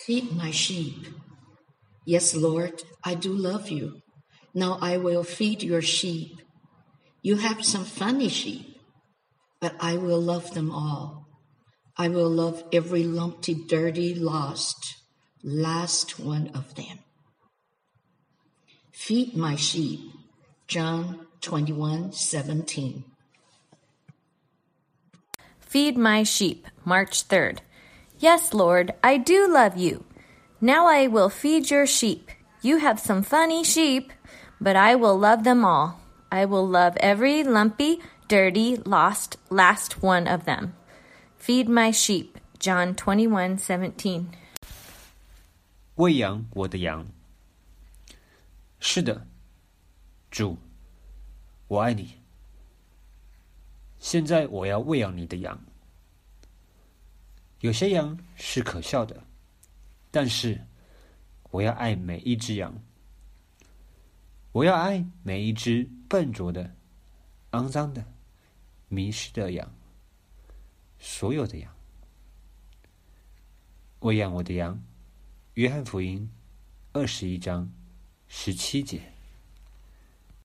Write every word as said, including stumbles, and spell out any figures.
Feed my sheep. Yes, Lord, I do love you. Now I will feed your sheep. You have some funny sheep, but I will love them all. I will love every lumpy, dirty, lost, last one of them. Feed my sheep. John twenty-one seventeen. Feed my sheep, March third. Yes, Lord, I do love you. Now I will feed your sheep. You have some funny sheep, but I will love them all. I will love every lumpy, dirty, lost, last one of them. Feed my sheep, John twenty-one seventeen. 喂养我的羊。是的，主，我爱你。现在我要喂养你的羊。有些羊是可笑的，但是我要爱每一只羊。我要爱每一只笨拙的、肮脏的、迷失的羊，所有的羊。喂养我的羊，约翰福音二十一章十七节。